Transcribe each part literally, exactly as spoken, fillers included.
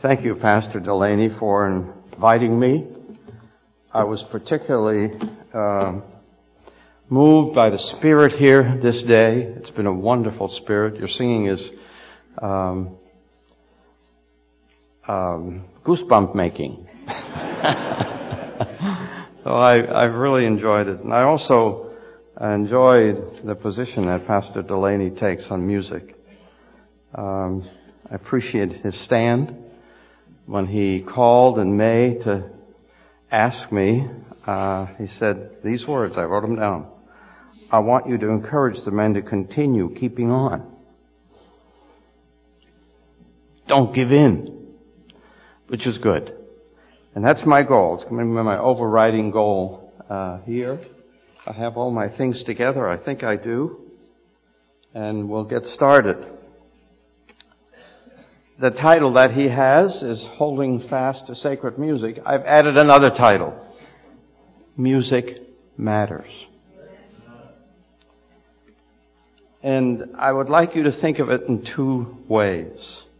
Thank you, Pastor Delaney, for inviting me. I was particularly uh, moved by the spirit here this day. It's been a wonderful spirit. Your singing is um, um, goosebump making. So I, I've really enjoyed it. And I also enjoyed the position that Pastor Delaney takes on music. Um, I appreciate his stand. When he called in May to ask me, uh, he said these words, I wrote them down. I want you to encourage the men to continue keeping on. Don't give in, which is good. And that's my goal. It's going to be my overriding goal uh, here. I have all my things together. I think I do. And we'll get started. The title that he has is Holding Fast to Sacred Music. I've added another title. Music Matters. And I would like you to think of it in two ways.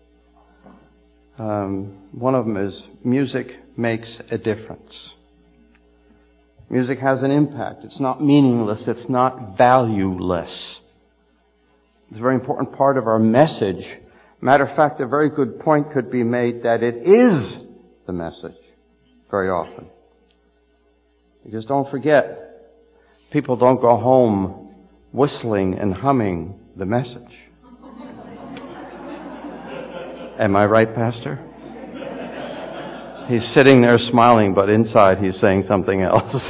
Um, one of them is music makes a difference. Music has an impact. It's not meaningless. It's not valueless. It's a very important part of our message. Matter of fact, a very good point could be made that it is the message very often. Because don't forget, people don't go home whistling and humming the message. Am I right, Pastor? He's sitting there smiling, but inside he's saying something else.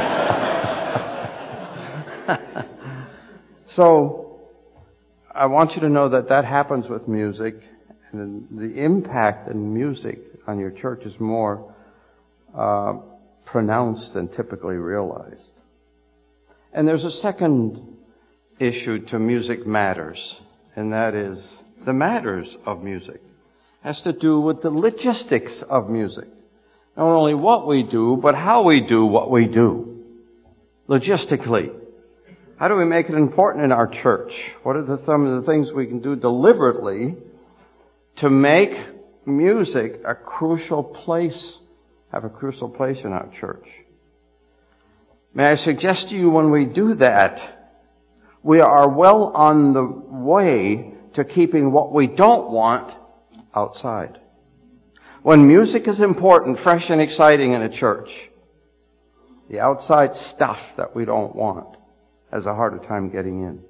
So, I want you to know that that happens with music, and the impact in music on your church is more uh, pronounced than typically realized. And there's a second issue to Music Matters, and that is the matters of music. It has to do with the logistics of music. Not only what we do, but how we do what we do. Logistically. How do we make it important in our church? What are the, some of the things we can do deliberately to make music a crucial place, have a crucial place in our church? May I suggest to you when we do that, we are well on the way to keeping what we don't want outside. When music is important, fresh and exciting in a church, the outside stuff that we don't want has a harder time getting in.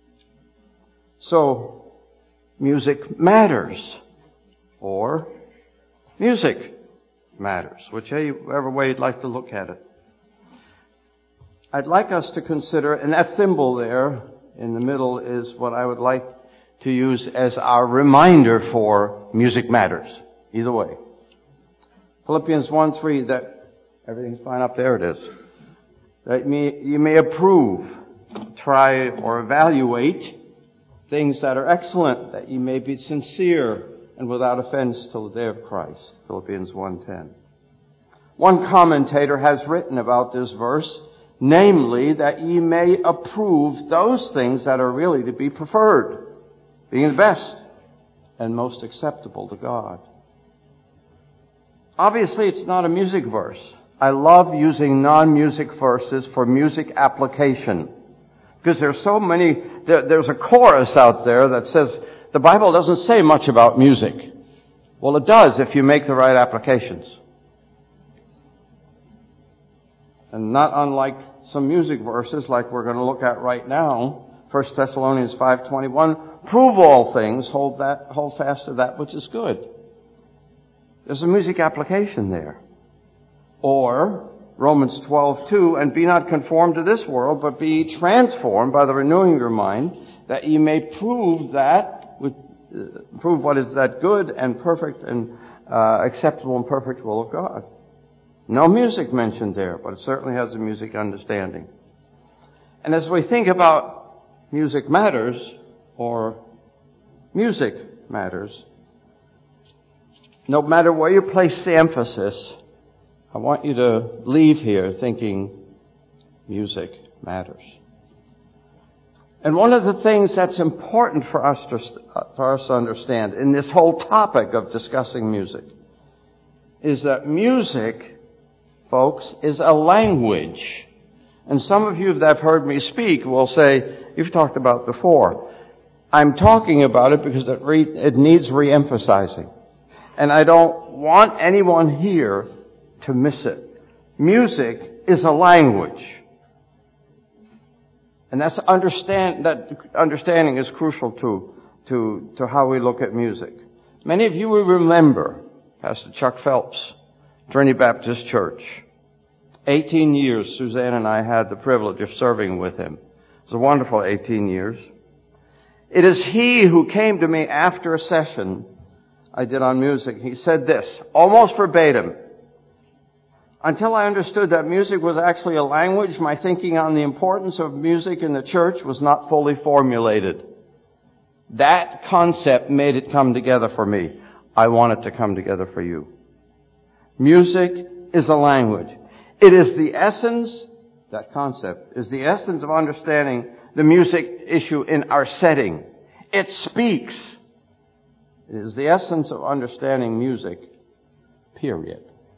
So, music matters. Or, music matters. Whichever way you'd like to look at it. I'd like us to consider, and that symbol there in the middle is what I would like to use as our reminder for music matters. Either way. Philippians one three, that everything's fine up there, it is. That you may approve, try or evaluate things that are excellent, that you may be sincere and without offense till the day of Christ. Philippians one ten. One commentator has written about this verse, namely that ye may approve those things that are really to be preferred, being the best and most acceptable to God. Obviously, it's not a music verse. I love using non-music verses for music application. Because there's so many, there, there's a chorus out there that says the Bible doesn't say much about music. Well, it does if you make the right applications. And not unlike some music verses like we're going to look at right now, First Thessalonians five twenty-one, prove all things, hold that, hold fast to that which is good. There's a music application there. Or Romans twelve two, and be not conformed to this world, but be transformed by the renewing of your mind, that ye may prove that, uh, prove what is that good and perfect and uh, acceptable and perfect will of God. No music mentioned there, but it certainly has a music understanding. And as we think about music matters, or music matters, no matter where you place the emphasis, I want you to leave here thinking music matters. And one of the things that's important for us to, for us to understand in this whole topic of discussing music is that music, folks, is a language. And some of you that have heard me speak will say, you've talked about it before. I'm talking about it because it, re- it needs re-emphasizing. And I don't want anyone here to miss it. Music is a language. And that's understand, that understanding is crucial to, to, to how we look at music. Many of you will remember Pastor Chuck Phelps, Trinity Baptist Church. eighteen years, Suzanne and I had the privilege of serving with him. It was a wonderful eighteen years. It is he who came to me after a session I did on music. He said this, almost verbatim. Until I understood that music was actually a language, my thinking on the importance of music in the church was not fully formulated. That concept made it come together for me. I want it to come together for you. Music is a language. It is the essence, that concept, is the essence of understanding the music issue in our setting. It speaks. It is the essence of understanding music, period.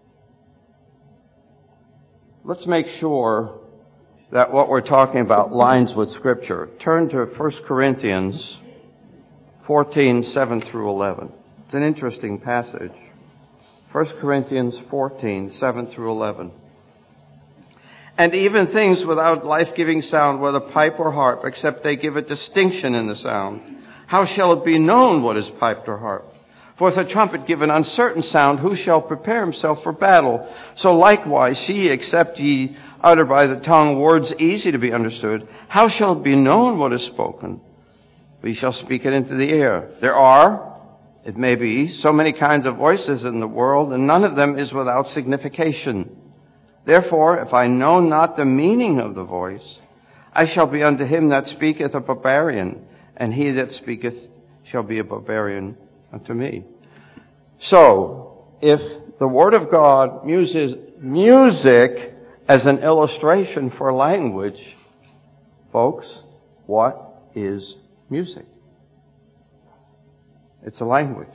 Let's make sure that what we're talking about lines with Scripture. Turn to First Corinthians fourteen, seven through eleven. It's an interesting passage. First Corinthians fourteen, seven through eleven. And even things without life-giving sound, whether pipe or harp, except they give a distinction in the sound, how shall it be known what is piped or harp? For if a trumpet give an uncertain sound, who shall prepare himself for battle? So likewise, ye, except ye utter by the tongue words easy to be understood, how shall it be known what is spoken? We shall speak it into the air. There are, it may be, so many kinds of voices in the world, and none of them is without signification. Therefore, if I know not the meaning of the voice, I shall be unto him that speaketh a barbarian, and he that speaketh shall be a barbarian unto me. So, if the Word of God uses music as an illustration for language, folks, what is music? It's a language.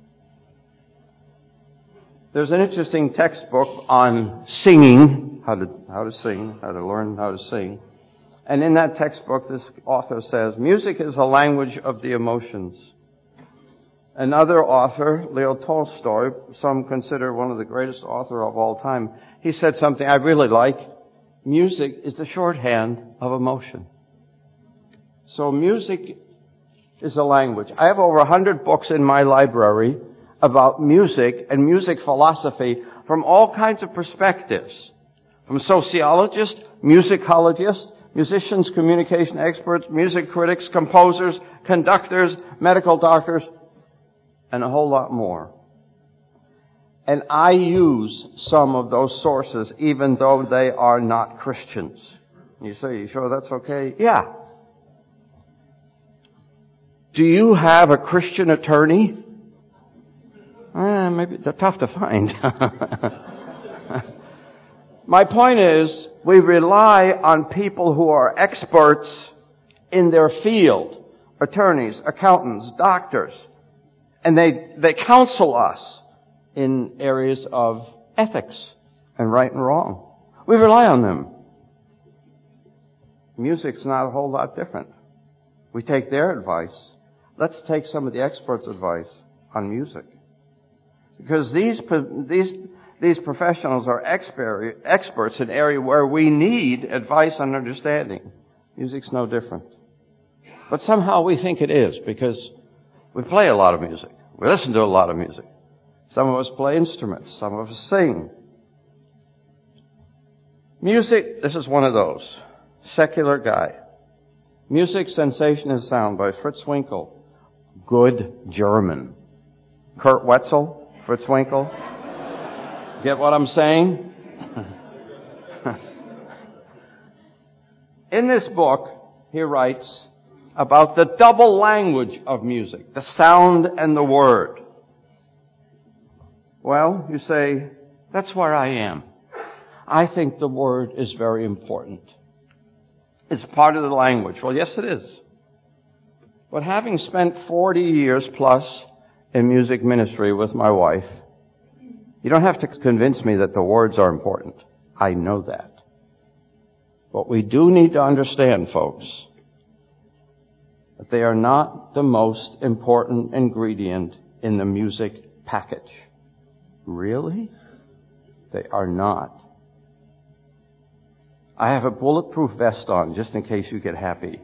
There's an interesting textbook on singing, how to, how to sing, how to learn how to sing. And in that textbook, this author says, music is a language of the emotions. Another author, Leo Tolstoy, some consider one of the greatest authors of all time, he said something I really like. Music is the shorthand of emotion. So music is a language. I have over a hundred books in my library about music and music philosophy from all kinds of perspectives. From sociologists, musicologists, musicians, communication experts, music critics, composers, conductors, medical doctors, and a whole lot more. And I use some of those sources even though they are not Christians. You say, you sure that's okay? Yeah. Do you have a Christian attorney? Eh, maybe they're tough to find. My point is, we rely on people who are experts in their field. Attorneys, accountants, doctors. And they, they counsel us in areas of ethics and right and wrong. We rely on them. Music's not a whole lot different. We take their advice. Let's take some of the experts' advice on music. Because these, these, these professionals are expert, experts in an area where we need advice and understanding. Music's no different. But somehow we think it is because we play a lot of music. We listen to a lot of music. Some of us play instruments. Some of us sing. Music, this is one of those. Secular guy. Music, Sensation, and Sound by Fritz Winkel. Good German. Kurt Wetzel, Fritz Winkel. Get what I'm saying? In this book, he writes about the double language of music, the sound and the word. Well, you say, that's where I am. I think the word is very important. It's part of the language. Well, yes, it is. But having spent forty years plus in music ministry with my wife, you don't have to convince me that the words are important. I know that. But we do need to understand, folks, that they are not the most important ingredient in the music package. Really? They are not. I have a bulletproof vest on just in case you get happy.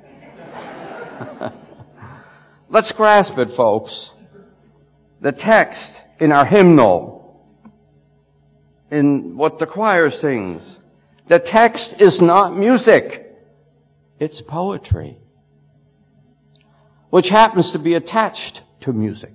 Let's grasp it, folks. The text in our hymnal, in what the choir sings, the text is not music. It's poetry, which happens to be attached to music.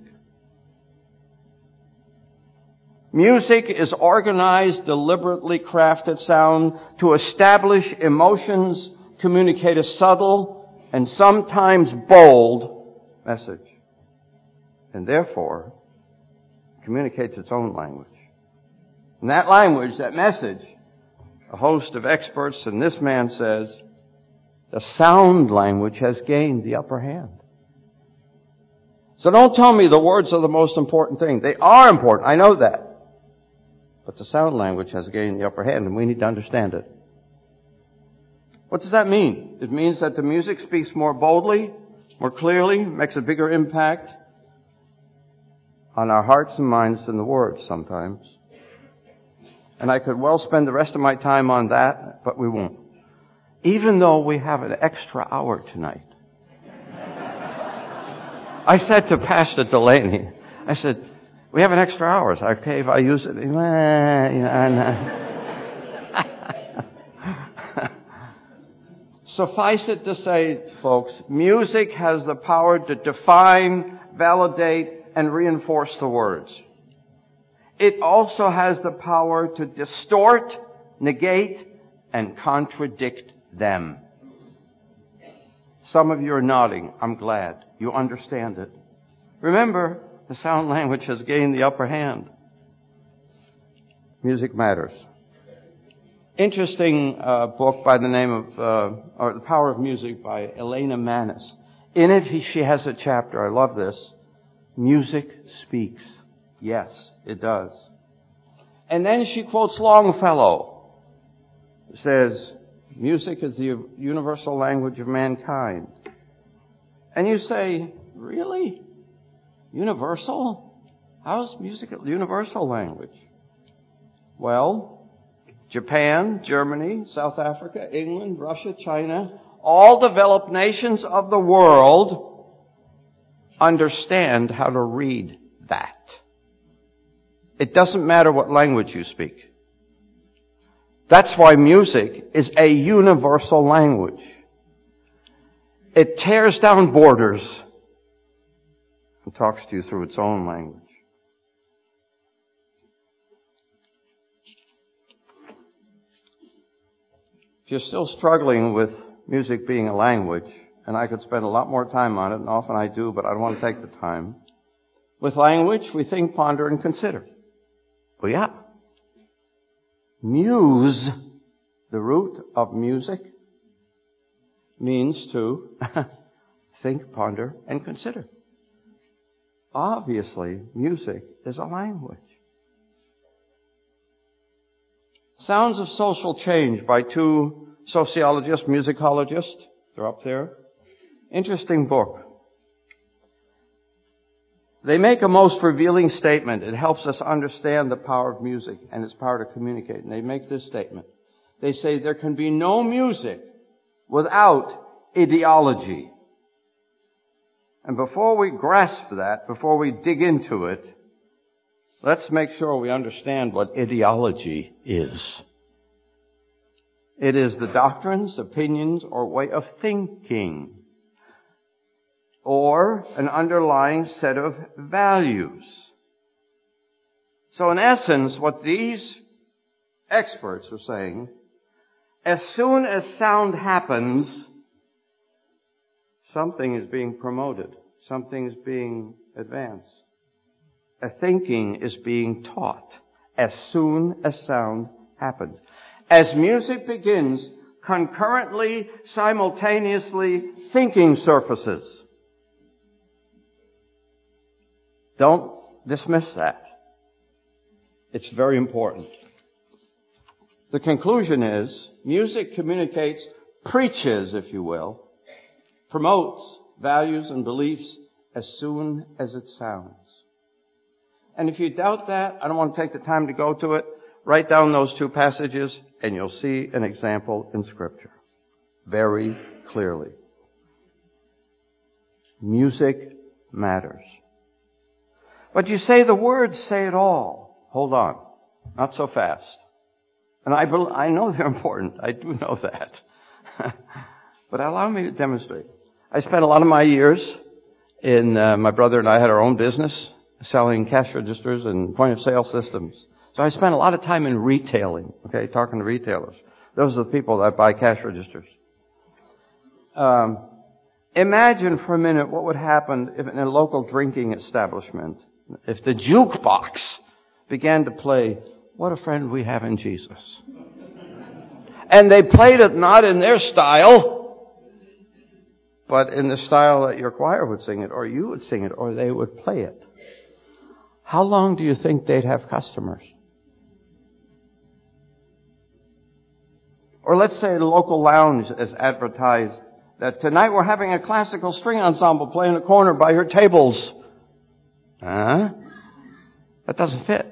Music is organized, deliberately crafted sound to establish emotions, communicate a subtle and sometimes bold message, and therefore communicates its own language. And that language, that message, a host of experts, and this man says, the sound language has gained the upper hand. So don't tell me the words are the most important thing. They are important, I know that. But the sound language has gained the upper hand, and we need to understand it. What does that mean? It means that the music speaks more boldly, more clearly, makes a bigger impact on our hearts and minds than the words sometimes. And I could well spend the rest of my time on that, but we won't. Even though we have an extra hour tonight. I said to Pastor Delaney, I said, we have an extra hour. So okay, if I use it, suffice it to say, folks, music has the power to define, validate, and reinforce the words. It also has the power to distort, negate, and contradict them. Some of you are nodding. I'm glad. You understand it. Remember, the sound language has gained the upper hand. Music matters. Interesting uh, book by the name of, uh, or The Power of Music by Elena Manis. In it, he, she has a chapter. I love this. Music speaks. Yes, it does. And then she quotes Longfellow. It says, music is the universal language of mankind. And you say, really? Universal? How is music a universal language? Well, Japan, Germany, South Africa, England, Russia, China, all developed nations of the world understand how to read that. It doesn't matter what language you speak. That's why music is a universal language. It tears down borders and talks to you through its own language. If you're still struggling with music being a language, and I could spend a lot more time on it, and often I do, but I don't want to take the time. With language, we think, ponder, and consider. Well, yeah. Muse, the root of music, means to think, ponder, and consider. Obviously, music is a language. Sounds of Social Change by two sociologists, musicologists. They're up there. Interesting book. They make a most revealing statement. It helps us understand the power of music and its power to communicate. And they make this statement. They say there can be no music without ideology. And before we grasp that, before we dig into it, let's make sure we understand what ideology is. It is the doctrines, opinions, or way of thinking, or an underlying set of values. So in essence, what these experts are saying, as soon as sound happens, something is being promoted. Something is being advanced. A thinking is being taught as soon as sound happens. As music begins, concurrently, simultaneously, thinking surfaces. Don't dismiss that. It's very important. The conclusion is, music communicates, preaches, if you will, promotes values and beliefs as soon as it sounds. And if you doubt that, I don't want to take the time to go to it. Write down those two passages and you'll see an example in Scripture very clearly. Music matters. But you say the words say it all. Hold on. Not so fast. And I, I know they're important. I do know that. But allow me to demonstrate. I spent a lot of my years in, uh, my brother and I had our own business selling cash registers and point of sale systems. So I spent a lot of time in retailing, okay, talking to retailers. Those are the people that buy cash registers. Um, imagine for a minute what would happen if in a local drinking establishment, if the jukebox began to play, "What a Friend We Have in Jesus." And they played it not in their style, but in the style that your choir would sing it, or you would sing it, or they would play it. How long do you think they'd have customers? Or let's say the local lounge is advertised that tonight we're having a classical string ensemble play in a corner by your tables. Huh? That doesn't fit.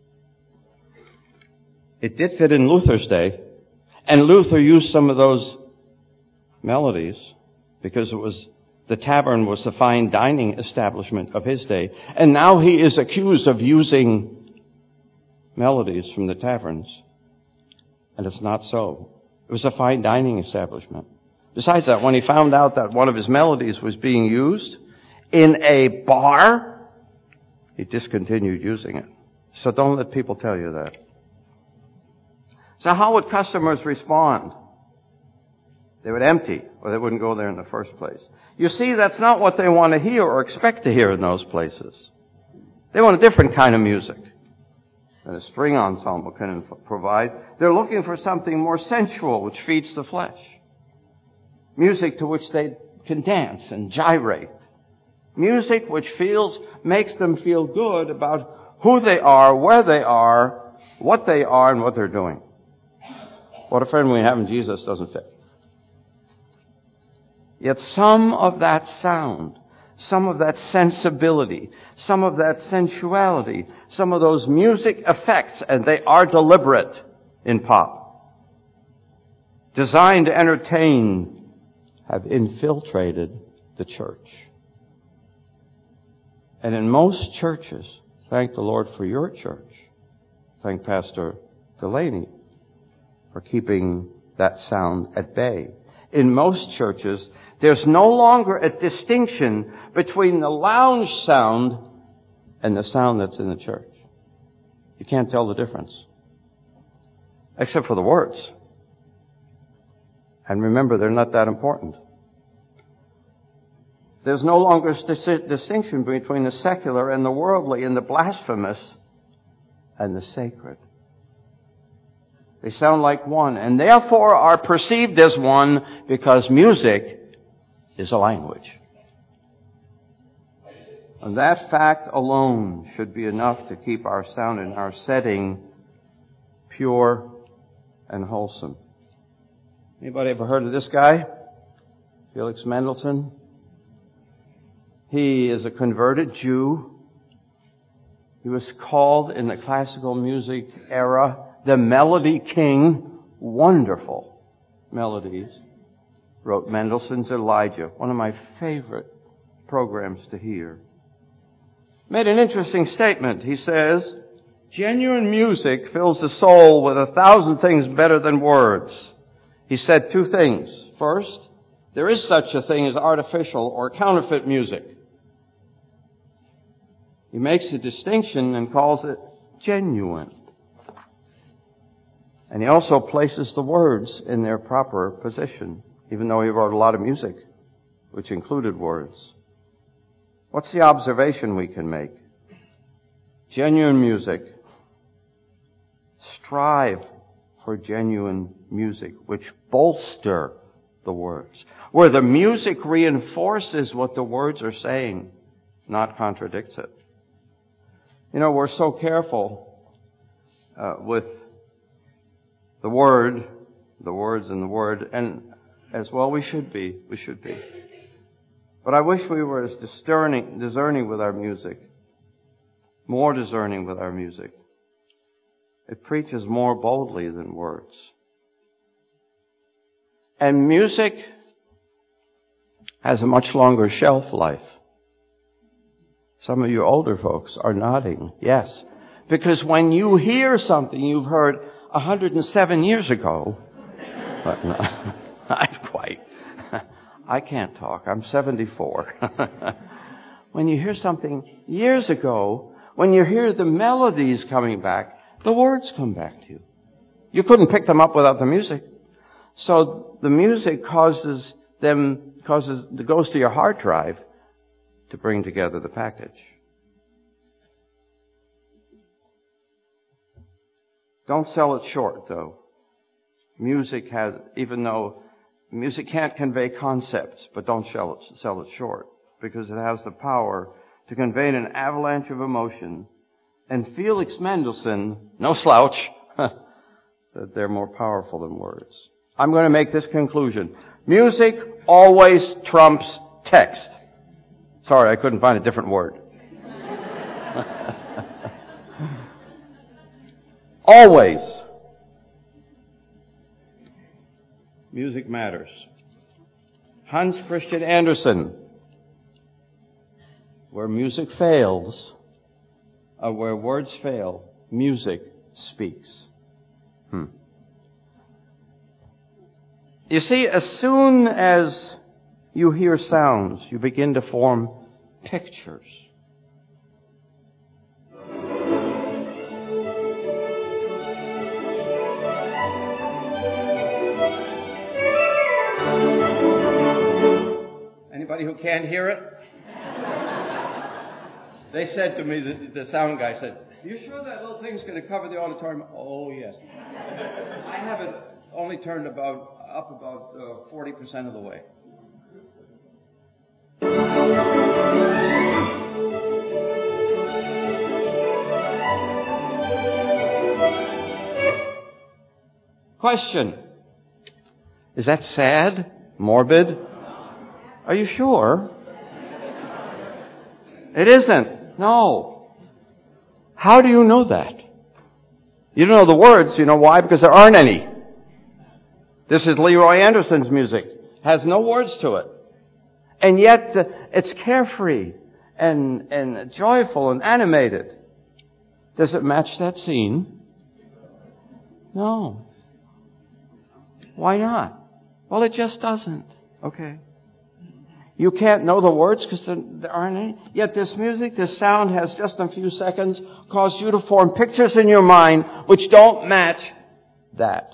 It did fit in Luther's day. And Luther used some of those melodies because it was the tavern was the fine dining establishment of his day. And now he is accused of using melodies from the taverns. And it's not so. It was a fine dining establishment. Besides that, when he found out that one of his melodies was being used in a bar, he discontinued using it. So don't let people tell you that. So how would customers respond? They would empty, or they wouldn't go there in the first place. You see, that's not what they want to hear or expect to hear in those places. They want a different kind of music than a string ensemble can provide. They're looking for something more sensual, which feeds the flesh. Music to which they can dance and gyrate. Music which feels, makes them feel good about who they are, where they are, what they are, and what they're doing. What a Friend We Have in Jesus doesn't fit. Yet some of that sound, some of that sensibility, some of that sensuality, some of those music effects, and they are deliberate in pop, designed to entertain, have infiltrated the church. And in most churches, thank the Lord for your church, thank Pastor Delaney for keeping that sound at bay. In most churches, there's no longer a distinction between the lounge sound and the sound that's in the church. You can't tell the difference. Except for the words. And remember, they're not that important. There's no longer a distinction between the secular and the worldly and the blasphemous and the sacred. They sound like one, and therefore are perceived as one because music is a language. And that fact alone should be enough to keep our sound and our setting pure and wholesome. Anybody ever heard of this guy? Felix Mendelssohn? He is a converted Jew. He was called in the classical music era the Melody King. Wonderful melodies. Wrote Mendelssohn's Elijah, one of my favorite programs to hear. Made an interesting statement. He says, genuine music fills the soul with a thousand things better than words. He said two things. First, there is such a thing as artificial or counterfeit music. He makes a distinction and calls it genuine. And he also places the words in their proper position, even though he wrote a lot of music, which included words. What's the observation we can make? Genuine music. Strive for genuine music, which bolster the words. Where the music reinforces what the words are saying, not contradicts it. You know, we're so careful uh, with the Word, the words in the Word, and as well we should be, we should be. But I wish we were as discerning, discerning with our music, more discerning with our music. It preaches more boldly than words. And music has a much longer shelf life. Some of you older folks are nodding, yes. Because when you hear something you've heard one hundred seven years ago, but not, not quite. I can't talk. I'm seventy-four. When you hear something years ago, when you hear the melodies coming back, the words come back to you. You couldn't pick them up without the music. So the music causes them, causes, it goes to your hard drive to bring together the package. Don't sell it short, though. Music has, even though music can't convey concepts, but don't sell it, sell it short, because it has the power to convey an avalanche of emotion. And Felix Mendelssohn, no slouch, said they're more powerful than words. I'm going to make this conclusion. Music always trumps text. Sorry, I couldn't find a different word. Always. Music matters. Hans Christian Andersen. Where music fails, or where words fail, music speaks. Hmm. You see, as soon as you hear sounds, you begin to form pictures. Anybody who can't hear it? They said to me, the, the sound guy said, "Are you sure that little thing's going to cover the auditorium?" Oh, yes. I have it only turned about up about uh, forty percent of the way. Question. Is that sad? Morbid? Are you sure? It isn't. No. How do you know that? You don't know the words. You know why? Because there aren't any. This is Leroy Anderson's music. Has no words to it. And yet uh, it's carefree and, and joyful and animated. Does it match that scene? No. Why not? Well, it just doesn't. Okay. You can't know the words because there, there aren't any. Yet this music, this sound has just a few seconds caused you to form pictures in your mind which don't match that.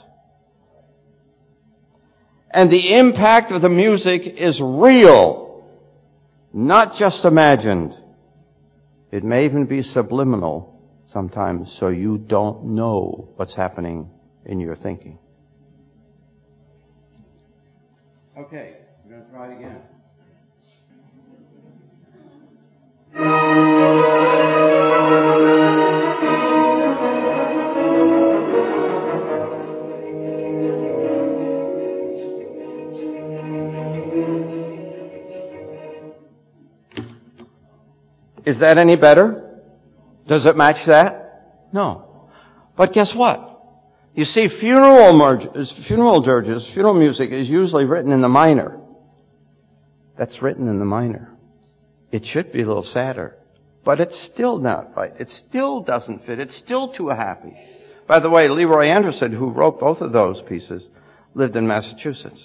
And the impact of the music is real, not just imagined. It may even be subliminal sometimes, so you don't know what's happening in your thinking. Okay, we're going to try it again. Is that any better? Does it match that? No. But guess what? You see, funeral, merges, funeral dirges, funeral music is usually written in the minor. That's written in the minor. It should be a little sadder. But it's still not right. It still doesn't fit. It's still too happy. By the way, Leroy Anderson, who wrote both of those pieces, lived in Massachusetts.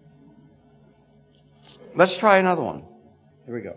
Let's try another one. Here we go.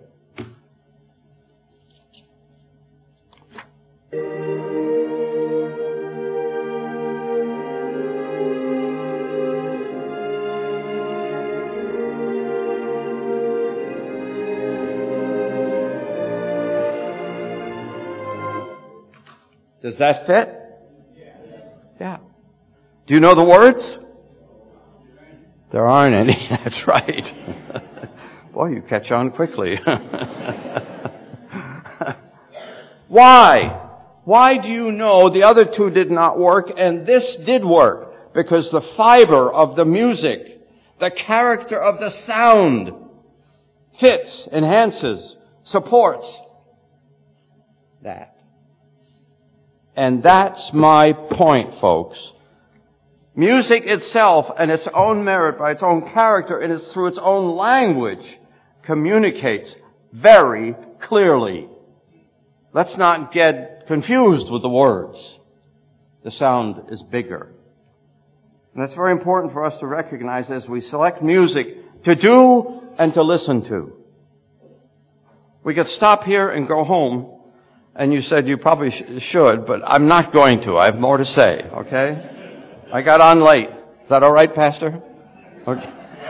Does that fit? Yeah. Do you know the words? There aren't any. That's right. Boy, you catch on quickly. Why? Why do you know the other two did not work and this did work? Because the fiber of the music, the character of the sound fits, enhances, supports that. And that's my point, folks. Music itself and its own merit by its own character and it's through its own language communicates very clearly. Let's not get confused with the words. The sound is bigger. And that's very important for us to recognize as we select music to do and to listen to. We could stop here and go home, and you said you probably sh- should, but I'm not going to. I have more to say, okay? I got on late. Is that all right, Pastor? Okay.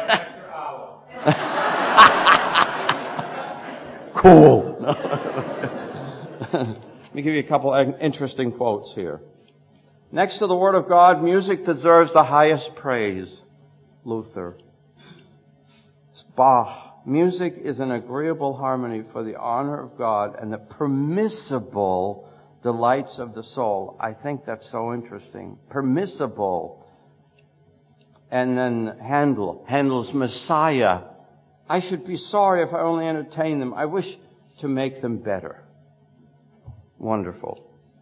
Cool. Let me give you a couple of interesting quotes here. Next to the Word of God, music deserves the highest praise. Luther. Bach. Music is an agreeable harmony for the honor of God and the permissible delights of the soul. I think that's so interesting. Permissible. And then Handel. Handel's Messiah. I should be sorry if I only entertain them. I wish to make them better. Wonderful.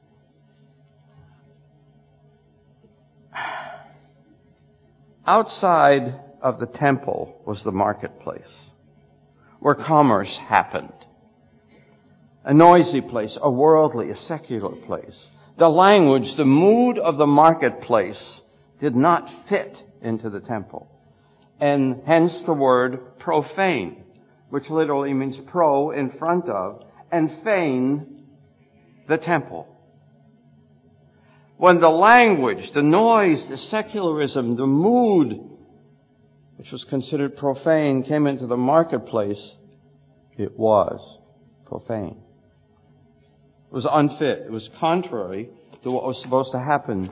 Outside of the temple was the marketplace, where commerce happened. A noisy place, a worldly, a secular place. The language, the mood of the marketplace did not fit into the temple. And hence the word profane, which literally means pro, in front of, and fane, the temple. When the language, the noise, the secularism, the mood, which was considered profane, came into the marketplace, it was profane. It was unfit. It was contrary to what was supposed to happen.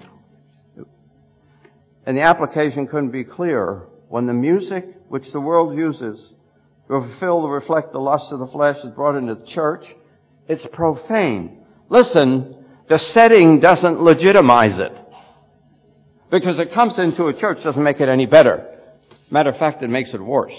And the application couldn't be clearer. When the music, which the world uses to fulfill, to reflect the lust of the flesh, is brought into the church, it's profane. Listen, the setting doesn't legitimize it. Because it comes into a church doesn't make it any better. Matter of fact, it makes it worse.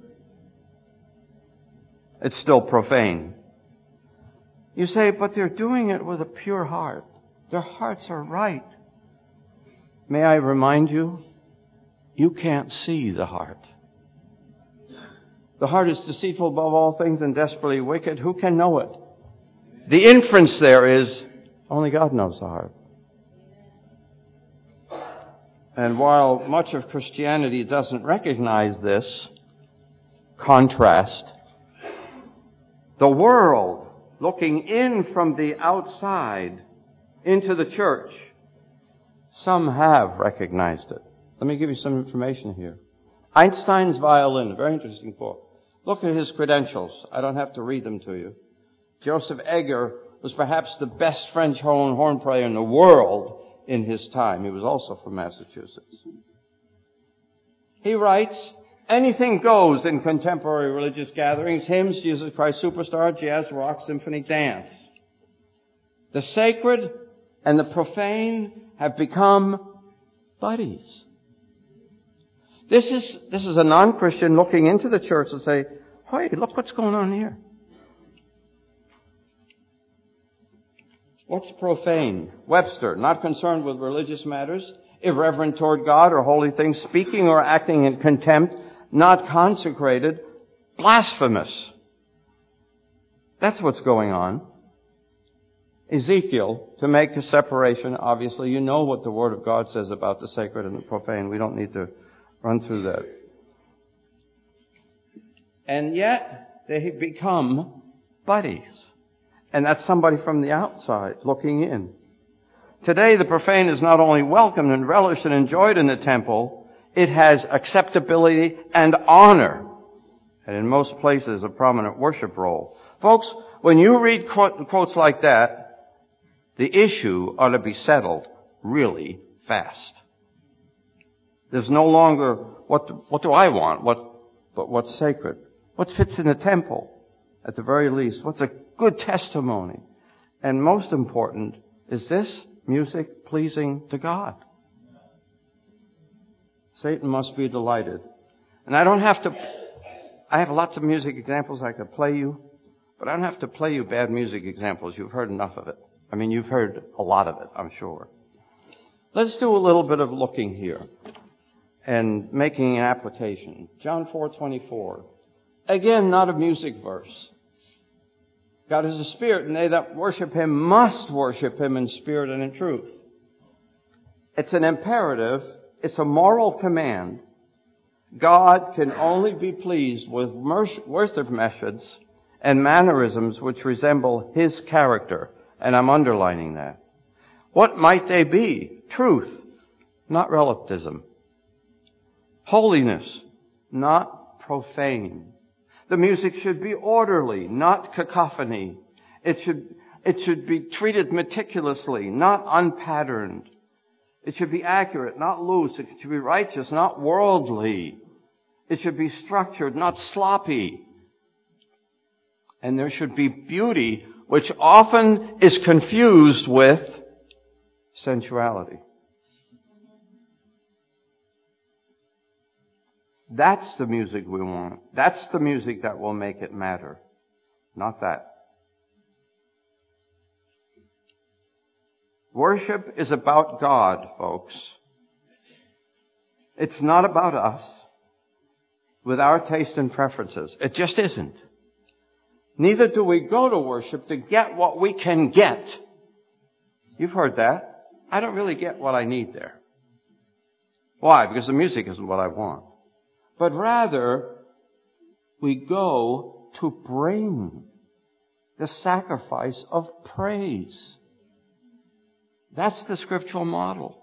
It's still profane. You say, but they're doing it with a pure heart. Their hearts are right. May I remind you, you can't see the heart. The heart is deceitful above all things and desperately wicked. Who can know it? The inference there is, only God knows the heart. And while much of Christianity doesn't recognize this contrast, the world, looking in from the outside into the church, some have recognized it. Let me give you some information here. Einstein's violin, a very interesting book. Look at his credentials. I don't have to read them to you. Joseph Egger was perhaps the best French horn, horn player in the world in his time. He was also from Massachusetts. He writes, anything goes in contemporary religious gatherings, hymns, Jesus Christ Superstar, jazz, rock, symphony, dance. The sacred and the profane have become buddies. This is, this is a non-Christian looking into the church and say, hey, look what's going on here. What's profane? Webster, not concerned with religious matters, irreverent toward God or holy things, speaking or acting in contempt, not consecrated, blasphemous. That's what's going on. Ezekiel, to make a separation, obviously, you know what the Word of God says about the sacred and the profane. We don't need to run through that. And yet, they become buddies. And that's somebody from the outside looking in. Today, the profane is not only welcomed and relished and enjoyed in the temple, it has acceptability and honor. And in most places, a prominent worship role. Folks, when you read quotes like that, the issue ought to be settled really fast. There's no longer, what do, what do I want? What, but what's sacred? What fits in the temple, at the very least? What's a good testimony? And most important, Is this music pleasing to God? Satan must be delighted. And I don't have to, I have lots of music examples I could play you, but I don't have to play you bad music examples. You've heard enough of it. I mean, you've heard a lot of it, I'm sure. Let's do a little bit of looking here and making an application. John four twenty-four. Again, not a music verse. God is a spirit, and they that worship Him must worship Him in spirit and in truth. It's an imperative. It's a moral command. God can only be pleased with worship methods and mannerisms which resemble His character. And I'm underlining that. What might they be? Truth, not relativism. Holiness, not profane. The music should be orderly, not cacophony. It should, it should be treated meticulously, not unpatterned. It should be accurate, not loose. It should be righteous, not worldly. It should be structured, not sloppy. And there should be beauty, which often is confused with sensuality. That's the music we want. That's the music that will make it matter. Not that. Worship is about God, folks. It's not about us with our taste and preferences. It just isn't. Neither do we go to worship to get what we can get. You've heard that. I don't really get what I need there. Why? Because the music isn't what I want. But rather, we go to bring the sacrifice of praise. That's the scriptural model.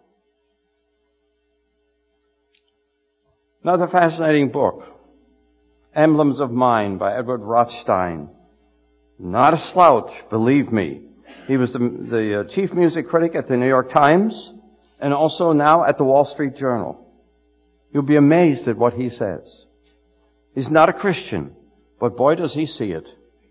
Another fascinating book, Emblems of Mind by Edward Rothstein. Not a slouch, believe me. He was the, the uh, chief music critic at the New York Times and also now at the Wall Street Journal. You'll be amazed at what he says. He's not a Christian, but boy does he see it.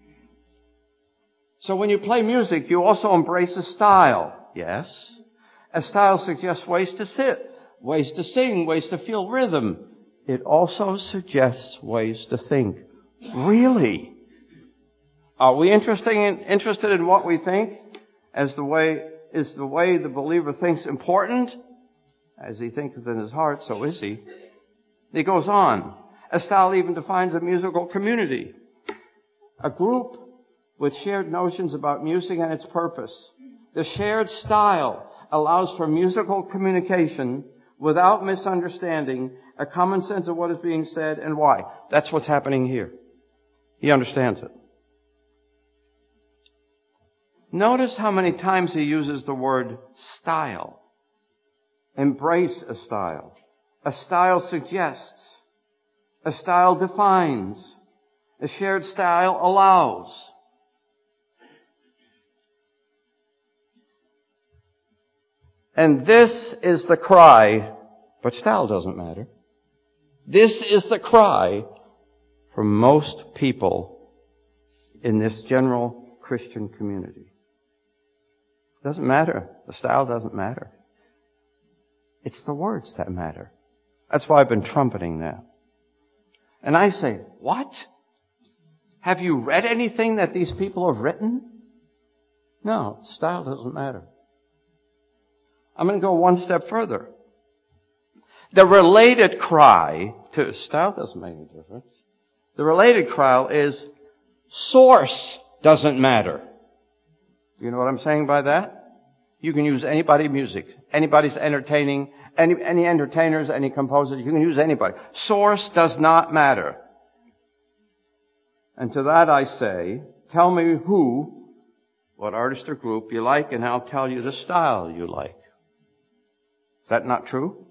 So when you play music, you also embrace a style. Yes. A style suggests ways to sit, ways to sing, ways to feel rhythm. It also suggests ways to think. Really? Are we interested in, interested in what we think as the way, is the way the believer thinks important? As he thinketh in his heart, so is he. He goes on. A style even defines a musical community. A group with shared notions about music and its purpose. The shared style allows for musical communication without misunderstanding, a common sense of what is being said and why. That's what's happening here. He understands it. Notice how many times he uses the word style. Embrace a style. A style suggests. A style defines. A shared style allows. And this is the cry, but style doesn't matter. This is the cry for most people in this general Christian community. It doesn't matter. The style doesn't matter. It's the words that matter. That's why I've been trumpeting that. And I say, what? Have you read anything that these people have written? No, style doesn't matter. I'm going to go one step further. The related cry to style doesn't make any difference. The related cry is source doesn't matter. You know what I'm saying by that? You can use anybody's music. Anybody's entertaining. Any, any entertainers, any composers. You can use anybody. Source does not matter. And to that I say, tell me who, what artist or group you like, and I'll tell you the style you like. Is that not true?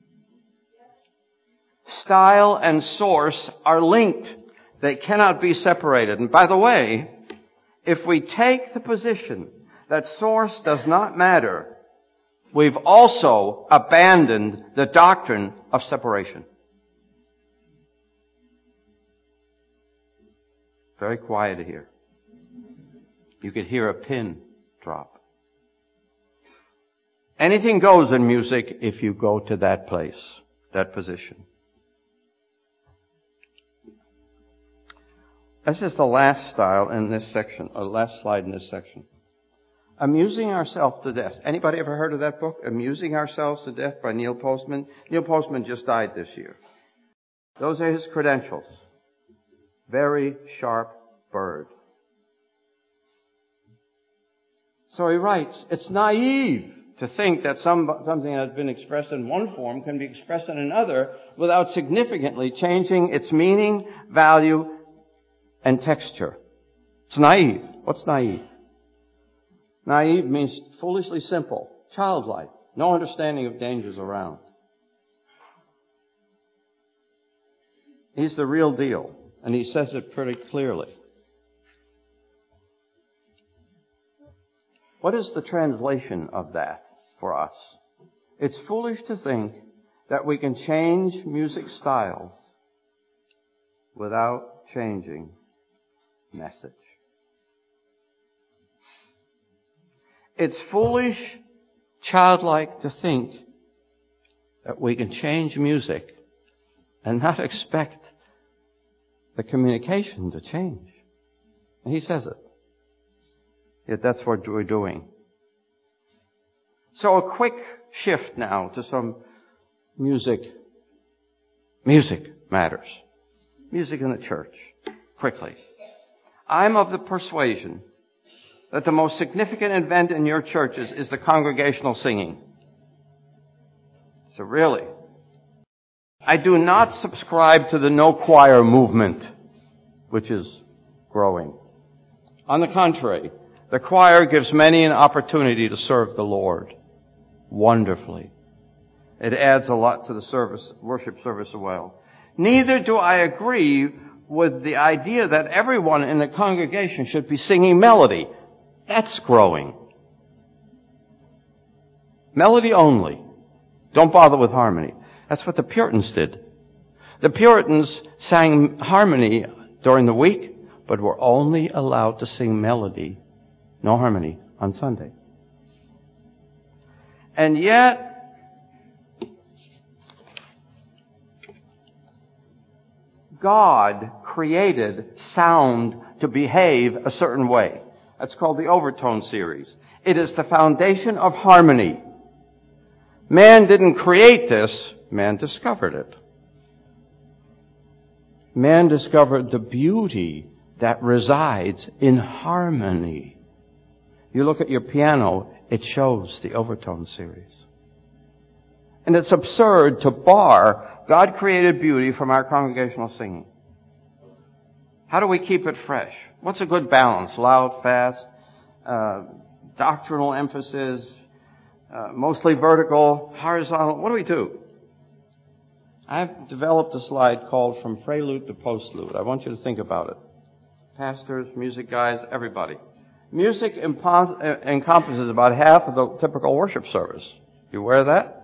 Style and source are linked. They cannot be separated. And by the way, if we take the position that source does not matter, we've also abandoned the doctrine of separation. Very quiet here. You could hear a pin drop. Anything goes in music if you go to that place, that position. This is the last style in this section, or last slide in this section. Amusing Ourselves to Death. Anybody ever heard of that book? Amusing Ourselves to Death by Neil Postman? Neil Postman just died this year. Those are his credentials. Very sharp bird. So he writes, it's naive to think that some, something that has been expressed in one form can be expressed in another without significantly changing its meaning, value, and texture. It's naive. What's naive? Naive means foolishly simple, childlike, no understanding of dangers around. He's the real deal, and he says it pretty clearly. What is the translation of that for us? It's foolish to think that we can change music styles without changing message. It's foolish, childlike to think that we can change music and not expect the communication to change. And he says it. Yet that's what we're doing. So a quick shift now to some music. Music matters. Music in the church. Quickly. I'm of the persuasion that the most significant event in your churches is the congregational singing. So really, I do not subscribe to the no choir movement, which is growing. On the contrary, the choir gives many an opportunity to serve the Lord wonderfully. It adds a lot to the service, worship service as well. Neither do I agree with the idea that everyone in the congregation should be singing melody. That's growing. Melody only. Don't bother with harmony. That's what the Puritans did. The Puritans sang harmony during the week, but were only allowed to sing melody, no harmony, on Sunday. And yet, God created sound to behave a certain way. That's called the overtone series. It is the foundation of harmony. Man didn't create this, man discovered it. Man discovered the beauty that resides in harmony. You look at your piano, it shows the overtone series. And it's absurd to bar God created beauty from our congregational singing. How do we keep it fresh? What's a good balance? Loud, fast, uh, doctrinal emphasis, uh, mostly vertical, horizontal. What do we do? I've developed a slide called From Prelude to Postlude. I want you to think about it. Pastors, music guys, everybody. Music impos- encompasses about half of the typical worship service. You aware of that?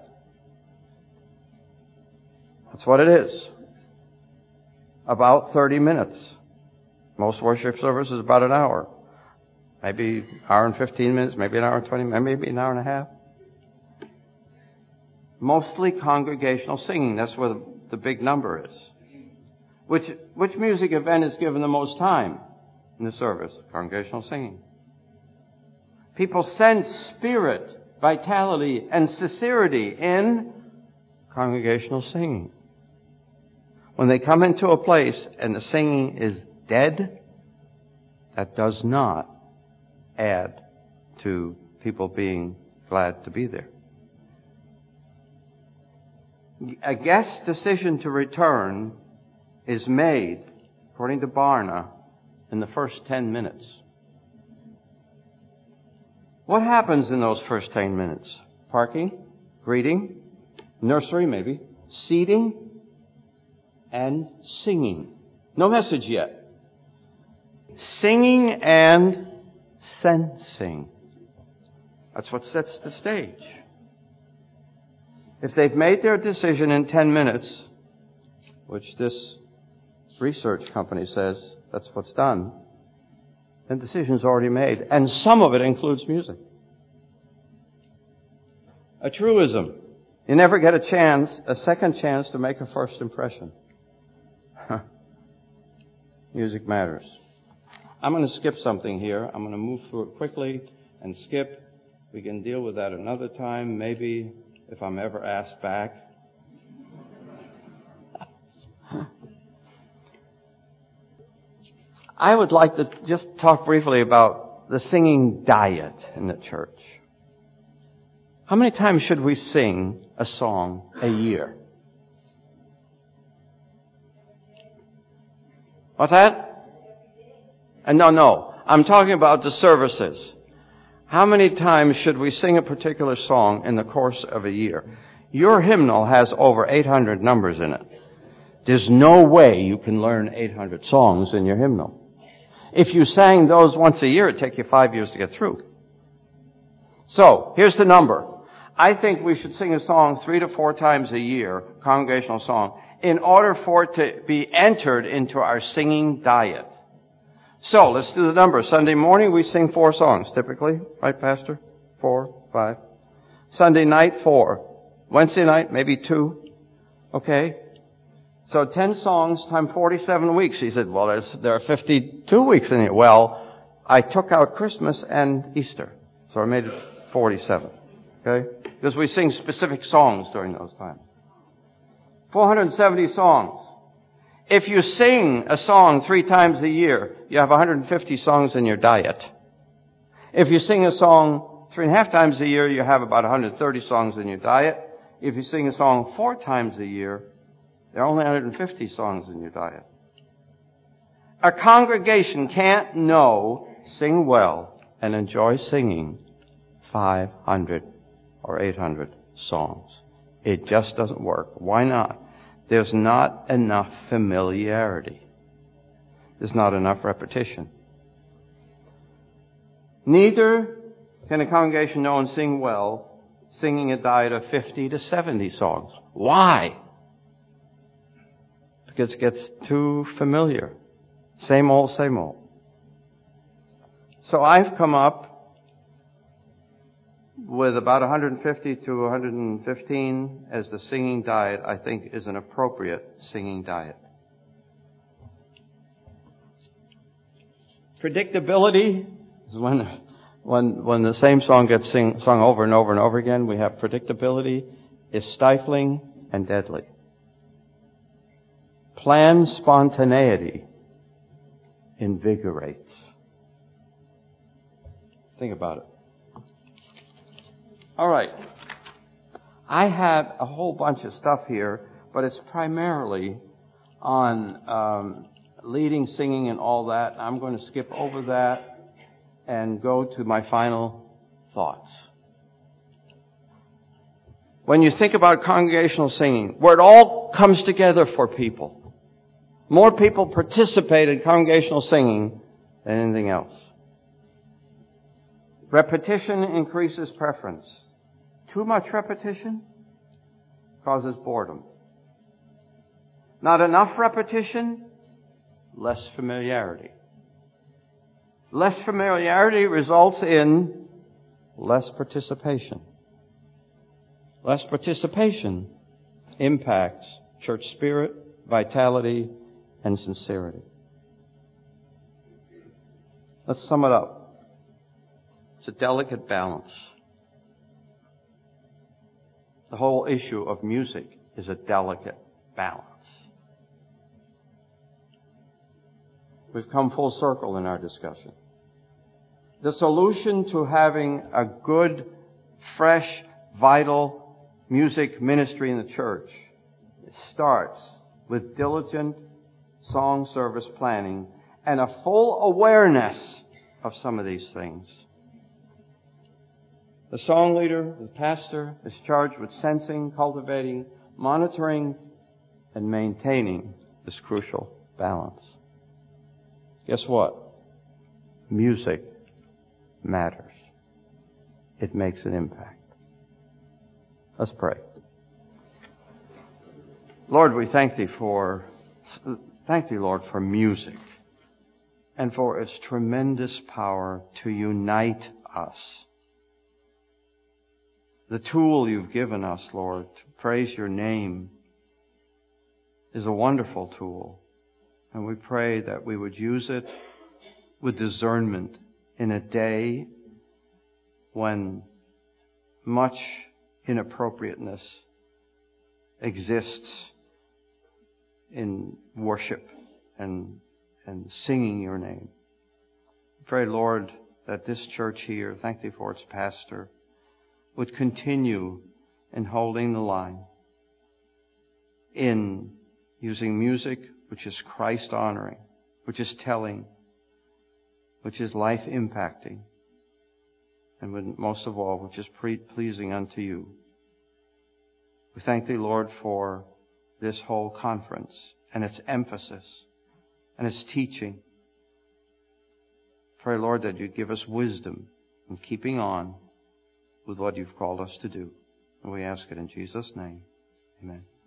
That's what it is. About thirty minutes. Most worship service is about an hour. Maybe an hour and fifteen minutes, maybe an hour and twenty minutes, maybe an hour and a half. Mostly congregational singing. That's where the, the big number is. Which, which music event is given the most time in the service? Congregational singing. People sense spirit, vitality, and sincerity in congregational singing. When they come into a place and the singing is dead, that does not add to people being glad to be there. A guest's decision to return is made, according to Barna, in the first ten minutes. What happens in those first ten minutes? Parking, greeting, nursery maybe, seating, and singing. No message yet. Singing and sensing. That's what sets the stage. If they've made their decision in ten minutes, which this research company says that's what's done, then the decision's already made. And some of it includes music. A truism. You never get a chance, a second chance to make a first impression. Music matters. I'm going to skip something here. I'm going to move through it quickly and skip. We can deal with that another time, maybe if I'm ever asked back. I would like to just talk briefly about the singing diet in the church. How many times should we sing a song a year? What's that? And no, no. I'm talking about the services. How many times should we sing a particular song in the course of a year? Your hymnal has over eight hundred numbers in it. There's no way you can learn eight hundred songs in your hymnal. If you sang those once a year, it'd take you five years to get through. So, here's the number. I think we should sing a song three to four times a year, congregational song, in order for it to be entered into our singing diet. So, let's do the number. Sunday morning, we sing four songs, typically. Right, Pastor? Four, five. Sunday night, four. Wednesday night, maybe two. Okay? So, ten songs times forty-seven weeks. He said, well, there's, there are fifty-two weeks in it. Well, I took out Christmas and Easter. So, I made it forty-seven. Okay? Because we sing specific songs during those times. four hundred seventy songs. If you sing a song three times a year, you have one hundred fifty songs in your diet. If you sing a song three and a half times a year, you have about one hundred thirty songs in your diet. If you sing a song four times a year, there are only one hundred fifty songs in your diet. A congregation can't know, sing well, and enjoy singing five hundred or eight hundred songs. It just doesn't work. Why not? There's not enough familiarity. There's not enough repetition. Neither can a congregation know and sing well singing a diet of fifty to seventy songs. Why? Because it gets too familiar. Same old, same old. So I've come up with about one hundred fifty to one hundred fifteen as the singing diet I think is an appropriate singing diet. Predictability is when when when the same song gets sing, sung over and over and over again. We have predictability is stifling and deadly. Planned spontaneity invigorates. Think about it. All right. I have a whole bunch of stuff here, but it's primarily on um, leading, singing, and all that. I'm going to skip over that and go to my final thoughts. When you think about congregational singing, where it all comes together for people, more people participate in congregational singing than anything else. Repetition increases preference. Too much repetition causes boredom. Not enough repetition, less familiarity. Less familiarity results in less participation. Less participation impacts church spirit, vitality, and sincerity. Let's sum it up. It's a delicate balance. The whole issue of music is a delicate balance. We've come full circle in our discussion. The solution to having a good, fresh, vital music ministry in the church starts with diligent song service planning and a full awareness of some of these things. The song leader, the pastor, is charged with sensing, cultivating, monitoring, and maintaining this crucial balance. Guess what? Music matters. It makes an impact. Let's pray. Lord, we thank Thee for, thank Thee, Lord, for music and for its tremendous power to unite us. The tool you've given us, Lord, to praise your name is a wonderful tool. And we pray that we would use it with discernment in a day when much inappropriateness exists in worship and, and singing your name. Pray, Lord, that this church here, thank Thee for its pastor, would continue in holding the line, in using music which is Christ-honoring, which is telling, which is life-impacting, and most of all, which is pleasing unto you. We thank Thee, Lord, for this whole conference and its emphasis and its teaching. Pray, Lord, that You'd give us wisdom in keeping on with what You've called us to do. And we ask it in Jesus' name. Amen.